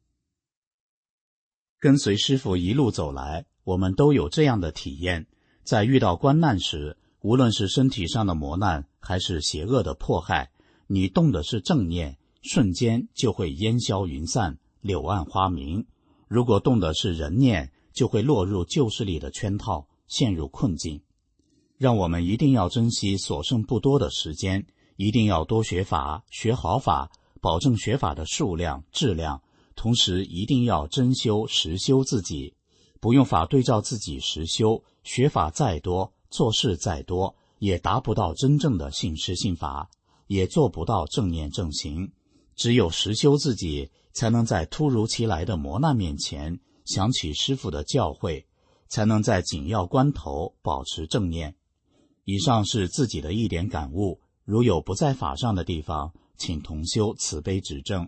跟随师父一路走来，我们都有这样的体验，在遇到关难时，无论是身体上的磨难，还是邪恶的迫害，你动的是正念， 瞬间就会烟消云散，柳暗花明。如果动的是人念，就会落入旧势力的圈套，陷入困境。让我们一定要珍惜所剩不多的时间，一定要多学法，学好法，保证学法的数量、质量，同时一定要真修实修自己，不用法对照自己实修，学法再多，做事再多，也达不到真正的信师信法，也做不到正念正行。只有实修自己，才能在突如其来的磨难面前想起师父的教诲，才能在紧要关头保持正念。以上是自己的一点感悟，如有不在法上的地方，请同修慈悲指正。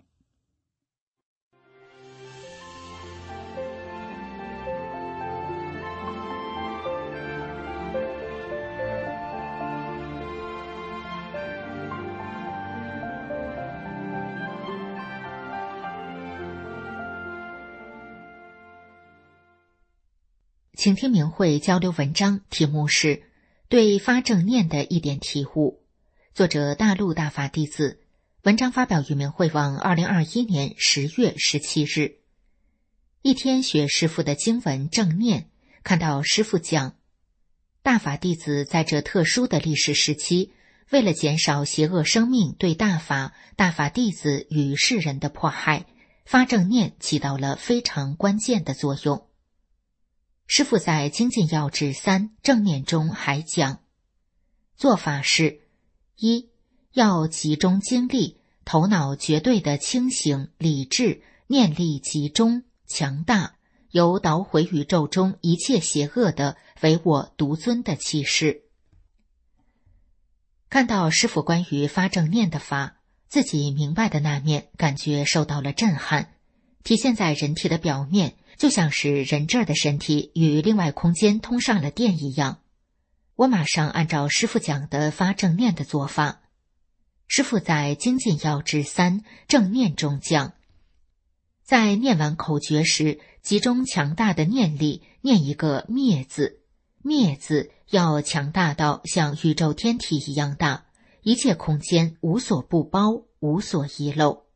请听明慧交流文章，题目是对发正念的一点体悟，作者大陆大法弟子，文章发表于明慧网2021年10月17日。一天学师父的经文正念，看到师父讲，大法弟子在这特殊的历史时期，为了减少邪恶生命对大法弟子与世人的迫害，发正念起到了非常关键的作用。师父在精进要旨3正念中还讲，做法是：一，要集中精力，头脑绝对的清醒理智，念力集中强大，由捣毁宇宙中一切邪恶的唯我独尊的气势。看到师父关于发正念的法，自己明白的那面感觉受到了震撼，体现在人体的表面，就像是人这儿的身体与另外空间通上了电一样。我马上按照师父讲的发正念的做法。师父在精进要旨3正念中讲，在念完口诀时，集中强大的念力，念一个灭字。灭字要强大到像宇宙天体一样大，一切空间无所不包，无所遗漏。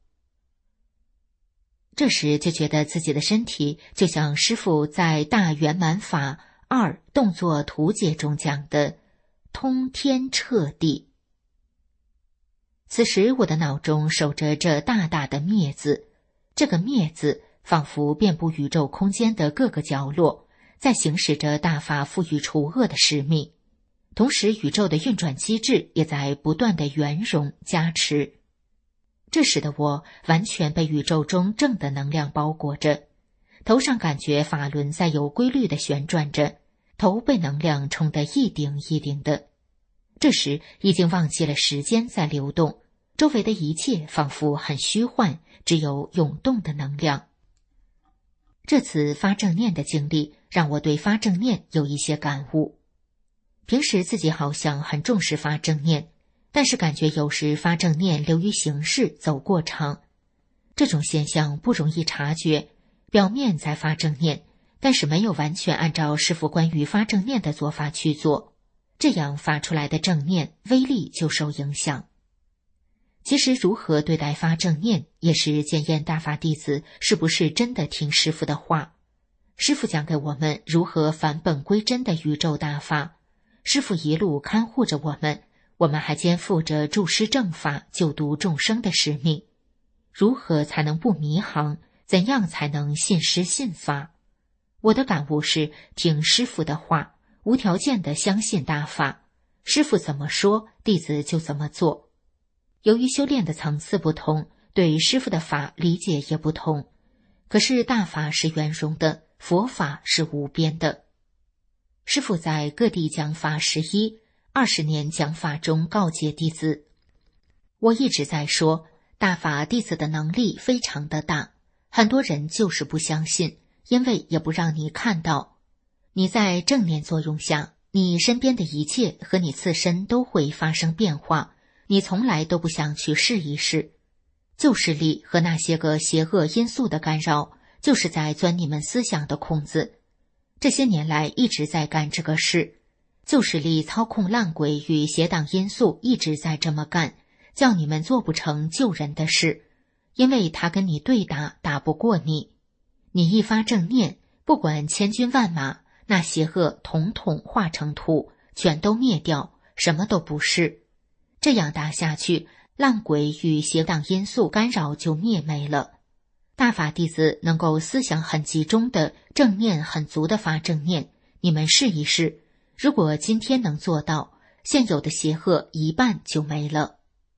这时就觉得自己的身体就像师父在大圆满法2动作图解中讲的通天彻地。此时我的脑中守着这大大的灭字，这个灭字仿佛遍布宇宙空间的各个角落，在行使着大法赋予除恶的使命，同时宇宙的运转机制也在不断的圆融加持。这时的我完全被宇宙中正的能量包裹着，头上感觉法轮在有规律的旋转着，头被能量冲得一顶一顶的。这时已经忘记了时间在流动，周围的一切仿佛很虚幻，只有涌动的能量。这次发正念的经历让我对发正念有一些感悟。平时自己好像很重视发正念，但是感觉有时发正念流于形式，走过场。这种现象不容易察觉，表面在发正念，但是没有完全按照师父关于发正念的做法去做，这样发出来的正念威力就受影响。其实如何对待发正念，也是检验大法弟子是不是真的听师父的话。师父讲给我们如何返本归真的宇宙大法，师父一路看护着我们，我们还肩负着助师正法、救度众生的使命。如何才能不迷航？怎样才能信师信法？我的感悟是听师父的话，无条件的相信大法，师父怎么说，弟子就怎么做。由于修炼的层次不同，对师父的法理解也不同，可是大法是圆融的，佛法是无边的。师父在各地讲法20年讲法中告诫弟子，我一直在说大法弟子的能力非常的大，很多人就是不相信，因为也不让你看到。你在正念作用下，你身边的一切和你自身都会发生变化，你从来都不想去试一试。旧势力和那些个邪恶因素的干扰，就是在钻你们思想的空子。这些年来一直在干这个事，旧势力操控烂鬼与邪党因素一直在这么干，叫你们做不成救人的事， 因为他跟你对打，打不过你。你一发正念，不管千军万马，那邪恶统统化成土，全都灭掉，什么都不是。这样打下去，浪鬼与邪党因素干扰就灭没了。大法弟子能够思想很集中的，正念很足的发正念，你们试一试。如果今天能做到，现有的邪恶一半就没了。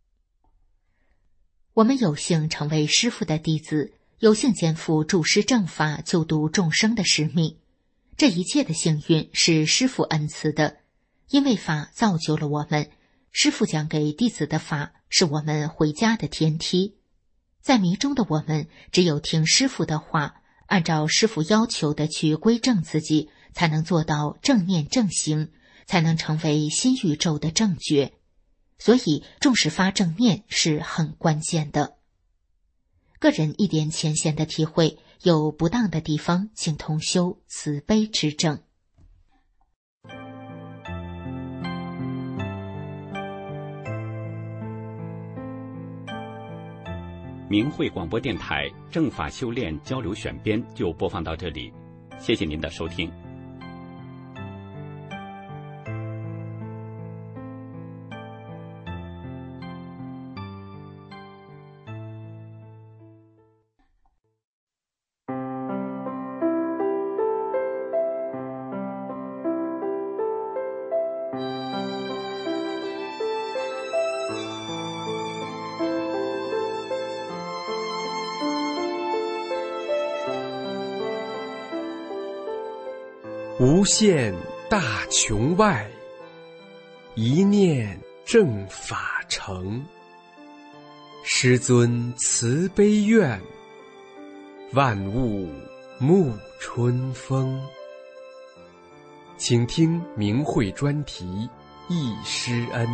我们有幸成为师父的弟子，有幸肩负注师正法、救度众生的使命。这一切的幸运是师父恩赐的，因为法造就了我们，师父讲给弟子的法是我们回家的天梯。在迷中的我们，只有听师父的话，按照师父要求的去归正自己，才能做到正念正行，才能成为新宇宙的正觉。所以重视发正念是很关键的。个人一点浅显的体会，有不当的地方，请同修慈悲指正。 明慧广播电台正法修炼交流选编就播放到这里，谢谢您的收听。 无限大穹外，一念正法成。师尊慈悲愿，万物沐春风。请听明慧专题忆师恩。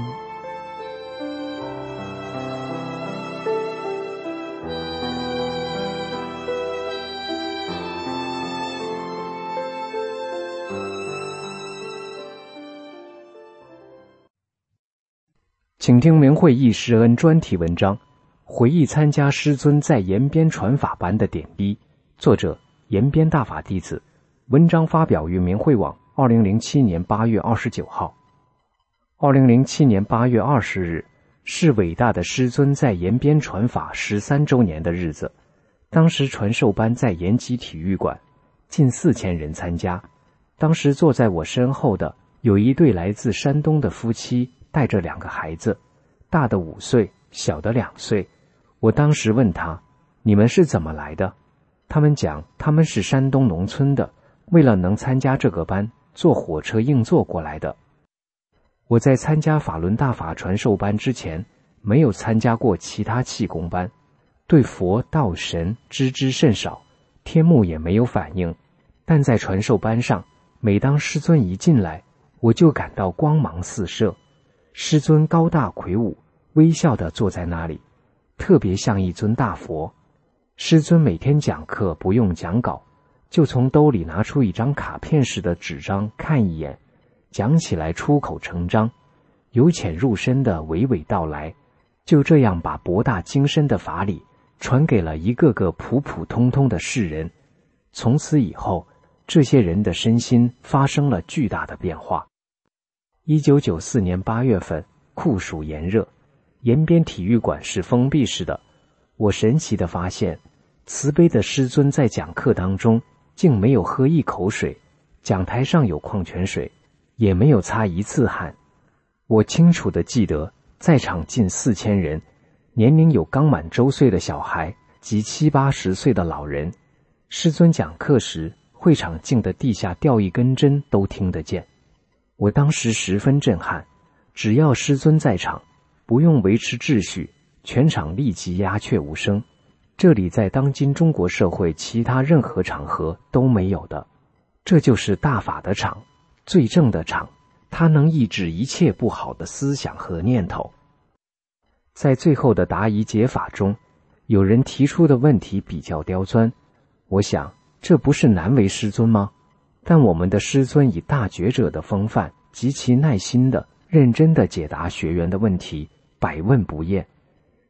请听明慧忆师恩专题文章，回忆参加师尊在延边传法班的点滴，作者延边大法弟子，文章发表于明慧网2007年8月29号。2007年8月20日是伟大的师尊在延边传法13周年的日子，当时传授班在延吉体育馆，近4000人参加。当时坐在我身后的有一对来自山东的夫妻，带着2个孩子，大的5岁，小的2岁。我当时问他，你们是怎么来的？他们讲他们是山东农村的，为了能参加这个班，坐火车硬座过来的。我在参加法轮大法传授班之前，没有参加过其他气功班，对佛道神知之甚少，天目也没有反应。但在传授班上，每当师尊一进来，我就感到光芒四射。师尊高大魁梧，微笑地坐在那里，特别像一尊大佛。师尊每天讲课不用讲稿，就从兜里拿出一张卡片似的纸张看一眼，讲起来出口成章，由浅入深的娓娓道来，就这样把博大精深的法理传给了一个个普普通通的世人。从此以后，这些人的身心发生了巨大的变化。1994年8月份，酷暑炎热，延边体育馆是封闭式的。我神奇地发现，慈悲的师尊在讲课当中竟没有喝一口水，讲台上有矿泉水，也没有擦一次汗。我清楚地记得，在场近4000人，年龄有刚满周岁的小孩及70、80岁的老人。师尊讲课时，会场静得地下掉一根针都听得见。我当时十分震撼，只要师尊在场，不用维持秩序，全场立即鸦雀无声。这里在当今中国社会其他任何场合都没有的。这就是大法的场，最正的场，它能抑制一切不好的思想和念头。在最后的答疑解法中，有人提出的问题比较刁钻，我想这不是难为师尊吗？但我们的师尊以大觉者的风范，极其耐心的、认真的解答学员的问题，百问不厌。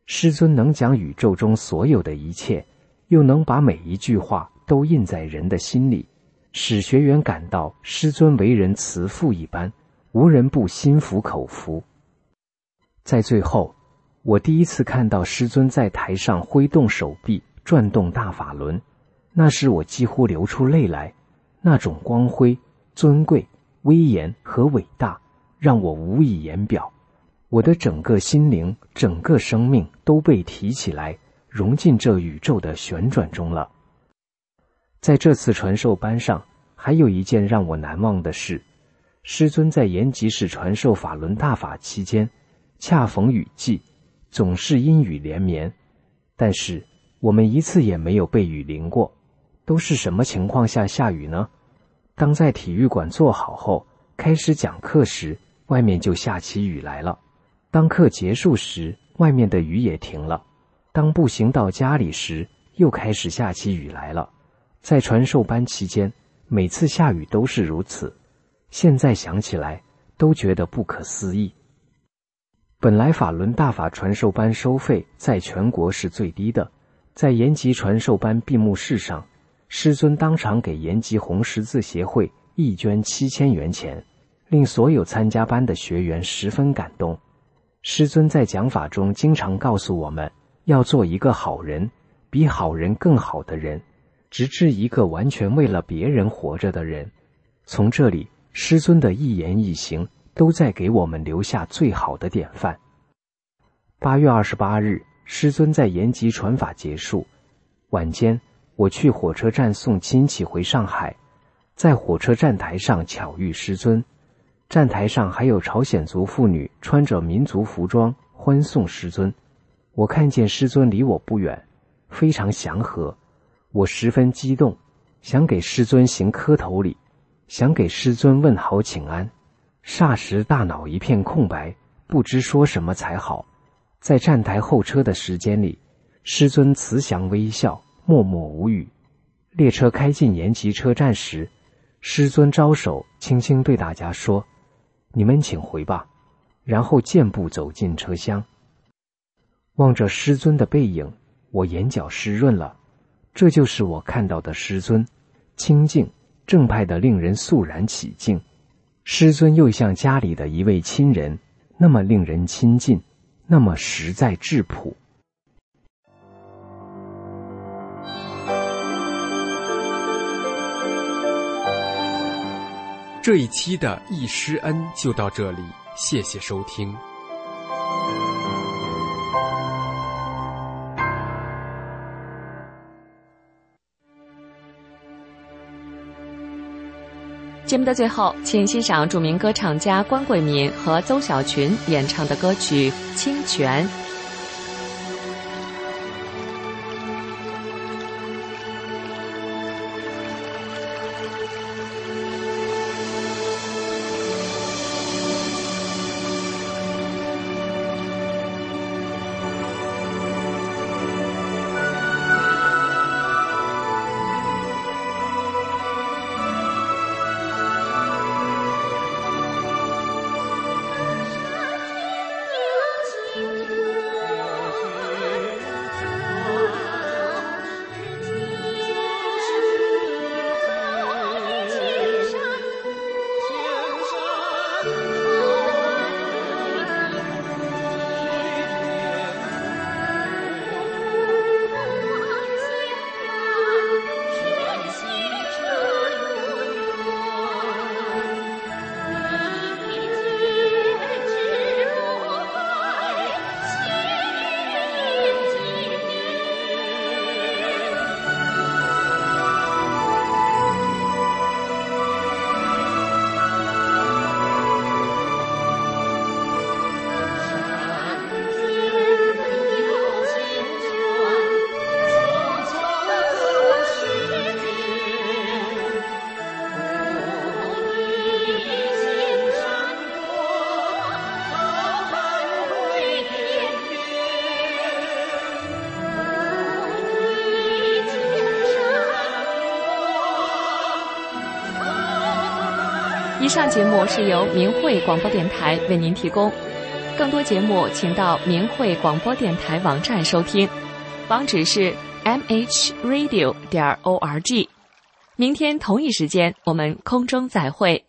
师尊能讲宇宙中所有的一切，又能把每一句话都印在人的心里，使学员感到师尊为人慈父一般，无人不心服口服。在最后，我第一次看到师尊在台上挥动手臂，转动大法轮，那时我几乎流出泪来，那种光辉、尊贵、威严和伟大，让我无以言表。我的整个心灵、整个生命都被提起来，融进这宇宙的旋转中了。在这次传授班上，还有一件让我难忘的事，师尊在延吉市传授法轮大法期间，恰逢雨季，总是阴雨连绵，但是我们一次也没有被雨淋过。都是什么情况下下雨呢？当在体育馆坐好后，开始讲课时，外面就下起雨来了。当课结束时，外面的雨也停了。当步行到家里时，又开始下起雨来了。在传授班期间，每次下雨都是如此。现在想起来，都觉得不可思议。本来法轮大法传授班收费在全国是最低的，在延吉传授班闭幕式上，师尊当场给延吉红十字协会义捐7000元钱，令所有参加班的学员十分感动。师尊在讲法中经常告诉我们，要做一个好人，比好人更好的人，直至一个完全为了别人活着的人。从这里，师尊的一言一行都在给我们留下最好的典范。8月28日，师尊在延吉传法结束，晚间我去火车站送亲戚回上海，在火车站台上巧遇师尊，站台上还有朝鲜族妇女穿着民族服装欢送师尊。我看见师尊离我不远，非常祥和，我十分激动，想给师尊行磕头礼，想给师尊问好请安。霎时大脑一片空白，不知说什么才好。在站台候车的时间里，师尊慈祥微笑，默默无语。列车开进延吉车站时，师尊招手轻轻对大家说，你们请回吧，然后健步走进车厢。望着师尊的背影，我眼角湿润了。这就是我看到的师尊，清净正派的令人肃然起敬。师尊又像家里的一位亲人，那么令人亲近，那么实在质朴。 这一期的易师恩就到这里，谢谢收听。 节目的最后，请欣赏著名歌唱家关桂敏和邹小群演唱的歌曲《清泉》。以上节目是由明慧广播电台为您提供。 更多节目请到明慧广播电台网站收听，网址是 mhradio.org。明天同一时间我们空中再会。